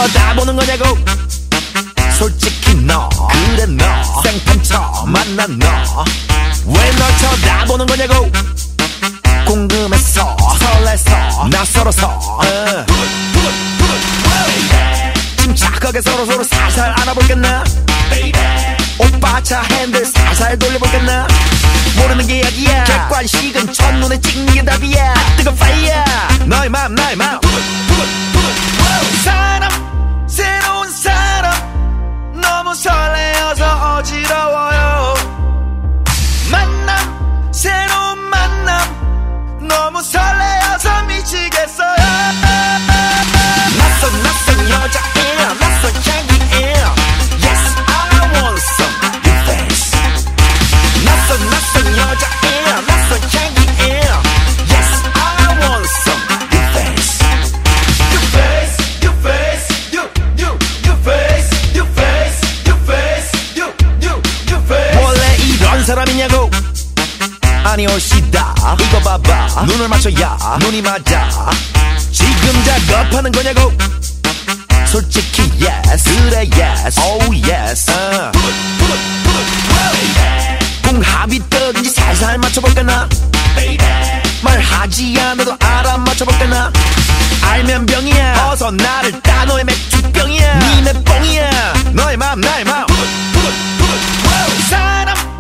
쳐다보는 거냐고. 솔직히 너 그래 너 생판 처음 만난 너 왜 널 쳐다보는 거냐고. 궁금해서 설레서 낯설어서 침착하게 서로 살살 알아볼겠나. 오빠 차 핸들 살살 돌려볼겠나. 모르는 게 약이야. 객관식은 첫눈에 찍는 게 답이야. 뜨거운 파이어 너의 맘 나의 맘. 사람 새로운 사람 너무 설레어서 어지러워요. 만남 새로운 만남 너무 설레어서 미치겠어요. 낯선 여자애야 낯선 향기애야. Yes I want some your face. 낯선 여자애야 낯선 향기애야. Yes I want some your face. Your face your face your face your face your face your face. 원래 이런 사람이냐고. 아니 올시다 이거 봐봐 눈을 맞춰야 눈이 맞아. 지금 작업하는 거냐고. 솔직히 yes 그래 yes oh yes 궁합이 떠든지 살살 맞춰볼까나. 말하지 않아도 알아 맞춰볼까나. 알면 병이야 어서 나를 따. 너의 맥주병이야 니네 뽕이야. 너의 맘 나의 맘. 사람